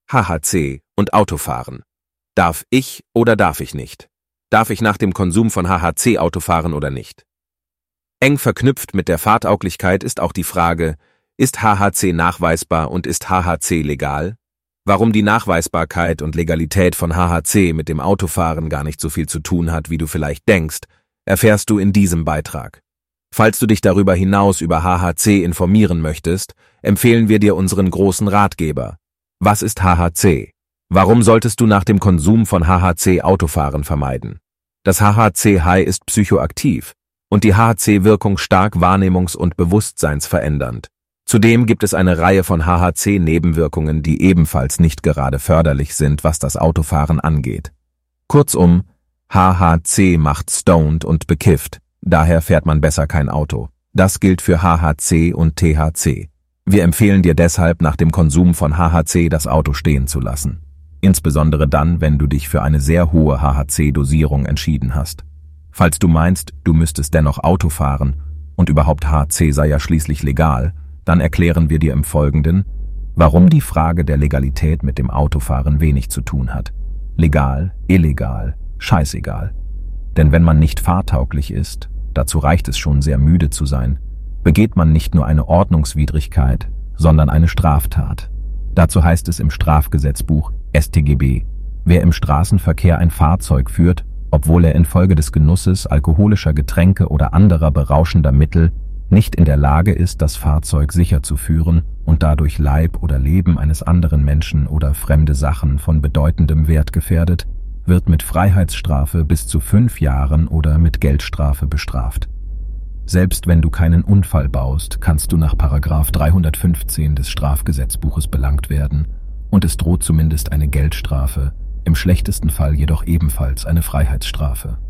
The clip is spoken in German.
HHC und Autofahren. Darf ich oder darf ich nicht? Darf ich nach dem Konsum von HHC Auto fahren oder nicht? Eng verknüpft mit der Fahrtauglichkeit ist auch die Frage, ist HHC nachweisbar und ist HHC legal? Warum die Nachweisbarkeit und Legalität von HHC mit dem Autofahren gar nicht so viel zu tun hat, wie du vielleicht denkst, erfährst du in diesem Beitrag. Falls du dich darüber hinaus über HHC informieren möchtest, empfehlen wir dir unseren großen Ratgeber. Was ist HHC? Warum solltest du nach dem Konsum von HHC Autofahren vermeiden? Das HHC-High ist psychoaktiv und die HHC-Wirkung stark wahrnehmungs- und bewusstseinsverändernd. Zudem gibt es eine Reihe von HHC-Nebenwirkungen, die ebenfalls nicht gerade förderlich sind, was das Autofahren angeht. Kurzum, HHC macht stoned und bekifft, daher fährt man besser kein Auto. Das gilt für HHC und THC. Wir empfehlen dir deshalb, nach dem Konsum von HHC das Auto stehen zu lassen. Insbesondere dann, wenn du dich für eine sehr hohe HHC-Dosierung entschieden hast. Falls du meinst, du müsstest dennoch Auto fahren und überhaupt HHC sei ja schließlich legal, dann erklären wir dir im Folgenden, warum die Frage der Legalität mit dem Autofahren wenig zu tun hat. Legal, illegal, scheißegal. Denn wenn man nicht fahrtauglich ist, dazu reicht es schon sehr müde zu sein, begeht man nicht nur eine Ordnungswidrigkeit, sondern eine Straftat. Dazu heißt es im Strafgesetzbuch StGB, wer im Straßenverkehr ein Fahrzeug führt, obwohl er infolge des Genusses alkoholischer Getränke oder anderer berauschender Mittel nicht in der Lage ist, das Fahrzeug sicher zu führen und dadurch Leib oder Leben eines anderen Menschen oder fremde Sachen von bedeutendem Wert gefährdet, wird mit Freiheitsstrafe bis zu 5 Jahren oder mit Geldstrafe bestraft. Selbst wenn du keinen Unfall baust, kannst du nach § 315 des Strafgesetzbuches belangt werden und es droht zumindest eine Geldstrafe, im schlechtesten Fall jedoch ebenfalls eine Freiheitsstrafe.